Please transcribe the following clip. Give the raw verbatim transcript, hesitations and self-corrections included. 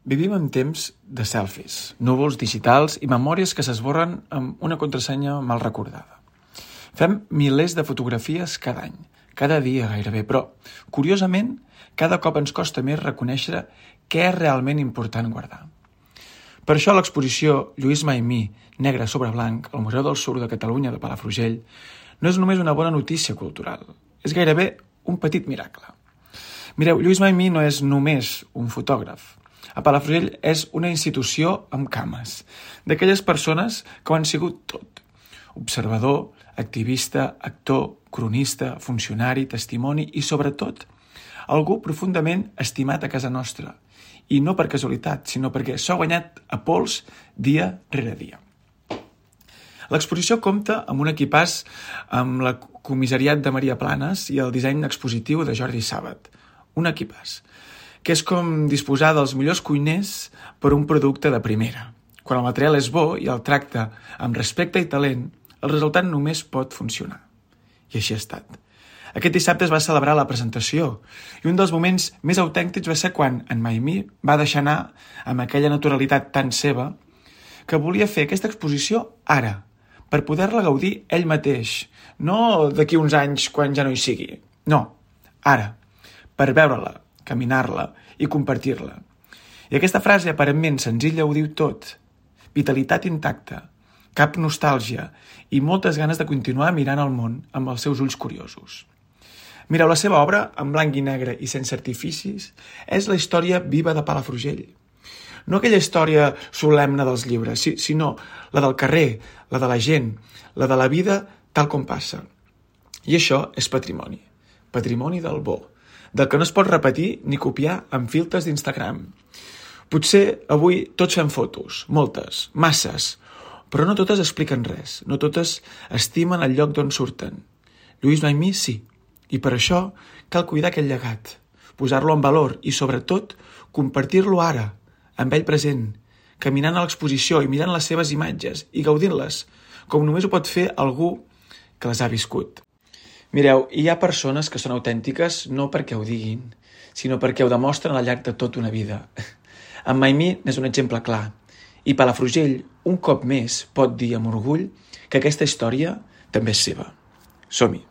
Vivim en temps de selfies, núvols digitals i memòries que s'esborren amb una contrasenya mal recordada. Fem milers de fotografies cada any, cada dia gairebé, però, curiosament, cada cop ens costa més reconèixer què és realment important guardar. Per això l'exposició Lluís Maimí, negre sobre blanc, al Museu del Sur de Catalunya de Palafrugell, no és només una bona notícia cultural, és gairebé un petit miracle. Mireu, Lluís Maimí no és només un fotògraf. A Palafrugell és una institució amb cames, d'aquelles persones que ho han sigut tot. Observador, activista, actor, cronista, funcionari, testimoni i, sobretot, algú profundament estimat a casa nostra. I no per casualitat, sinó perquè s'ha guanyat a pols dia rere dia. L'exposició compta amb un equipàs amb la comissariat de Maria Planes i el disseny expositiu de Jordi Sàbat. Un equipàs que és com disposar dels millors cuiners per un producte de primera. Quan el material és bo i el tracta amb respecte i talent, el resultat només pot funcionar. I així ha estat. Aquest dissabte es va celebrar la presentació i un dels moments més autèntics va ser quan en Maimí va deixar anar, amb aquella naturalitat tan seva, que volia fer aquesta exposició ara, per poder-la gaudir ell mateix, no d'aquí uns anys quan ja no hi sigui. No, ara, per veure-la, caminar-la i compartir-la. I aquesta frase aparentment senzilla ho diu tot. Vitalitat intacta, cap nostàlgia i moltes ganes de continuar mirant el món amb els seus ulls curiosos. Mireu, la seva obra, en blanc i negre i sense artificis, és la història viva de Palafrugell. No aquella història solemne dels llibres, sinó la del carrer, la de la gent, la de la vida tal com passa. I això és patrimoni. Patrimoni del bo, del que no es pot repetir ni copiar amb filtres d'Instagram. Potser avui tots fem fotos, moltes, masses, però no totes expliquen res, no totes estimen el lloc d'on surten. Lluís Maimí sí, i per això cal cuidar aquest llegat, posar-lo en valor i, sobretot, compartir-lo ara, amb ell present, caminant a l'exposició i mirant les seves imatges i gaudint-les, com només ho pot fer algú que les ha viscut. Mireu, hi ha persones que són autèntiques no perquè ho diguin, sinó perquè ho demostren al llarg de tota una vida. En Maimí n'és un exemple clar, i Palafrugell, un cop més, pot dir amb orgull que aquesta història també és seva. Som-hi!